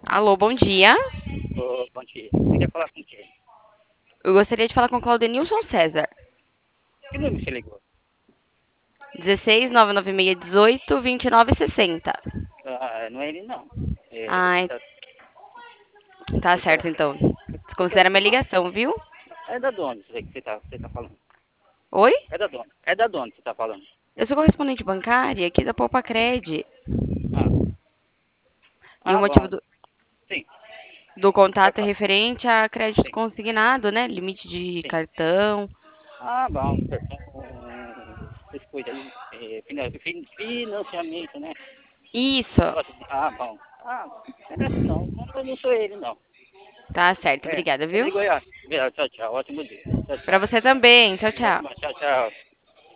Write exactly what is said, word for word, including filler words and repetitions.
Alô, bom dia. Ô, bom dia. Você quer falar com quem? Eu gostaria de falar com o Claudenilson César. Que número você ligou? dezesseis, nove nove seis, dezoito, vinte e nove sessenta. Ah, não é ele, não. É, você Ai, tá, tá você tá, certo então. você quer Desconsidera minha falar? ligação, viu? É da dona isso aí que você tá, você tá falando. Oi? É da dona. É da dona que você tá falando. Eu sou correspondente bancária aqui da Poupa Cred. Ah, E o ah, motivo bom. do, Sim, do pode contato é falar. referente a crédito Sim, consignado, né? Limite de sim. cartão. Ah, bom. Cartão, essas coisas aí. É, finan- fin- financiamento, né? Isso. Negócio de- Ah, bom. Ah, não é assim não. Eu não sou ele, não. Tá certo, É, obrigada, viu? obrigado. Tchau, tchau. Ótimo dia. Tchau, Pra tchau. você também. Tchau, Até tchau. mais. Tchau, tchau.